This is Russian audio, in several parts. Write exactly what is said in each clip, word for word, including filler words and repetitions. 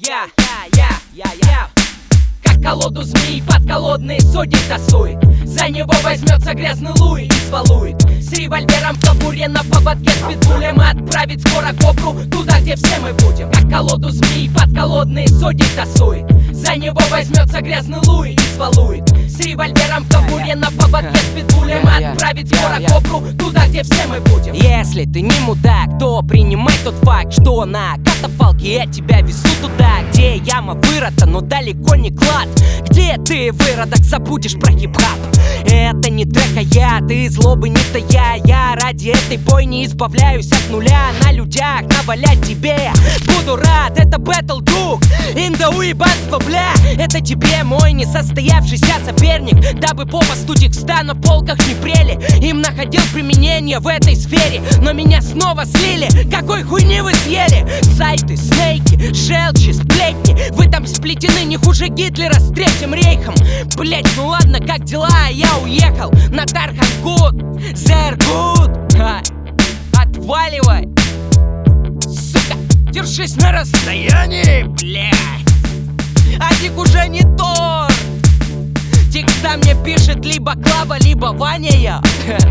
я, я, я, я, я. Как колоду змей подколодные судьи тасует. За него возьмется грязный Луи и свалует. С револьвером в кобуре на поводке с питбулем отправить скоро кобру туда, где все мы будем. Как колоду змей подколодные судьи тасует. За него возьмется грязный Луи и свалует. С револьвером в кобуре на поводке с питбулем отправить скоро кобру туда, где все мы будем. Если ты не мудак, то принимай тот факт, что на катафалке я тебя везу туда, где яма вырыта, но далеко не клад. Где ты, выродок, забудешь про хип-хап. Это не трек, а я, ты злобы не тая. Я ради этой бойни избавляюсь от нуля. На людях навалять тебе буду рад. Это Battle Duke, инда уебанство, бля. Это тебе мой несостоявшийся соперник. Дабы по студикста на полках не прели. Им находил применение в этой сфере, но меня снова слили. Какой хуйни вы съели? Сайты, снейки, желчи, сплетни. Вы там сплетены не хуже Гитлера с Третьим рейхом. Блять, ну ладно, как дела? Я уехал на Тархангут, Зергут. Отваливай, сука, держись на расстоянии, блять. А Дик уже не торт. Текста мне пишет либо Клава, либо Ваня я.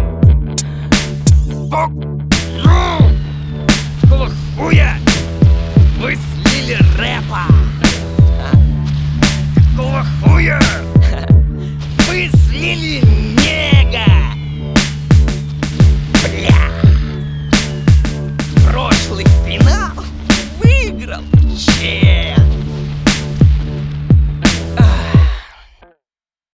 Какого хуя вы слили рэпа? Какого хуя вы слили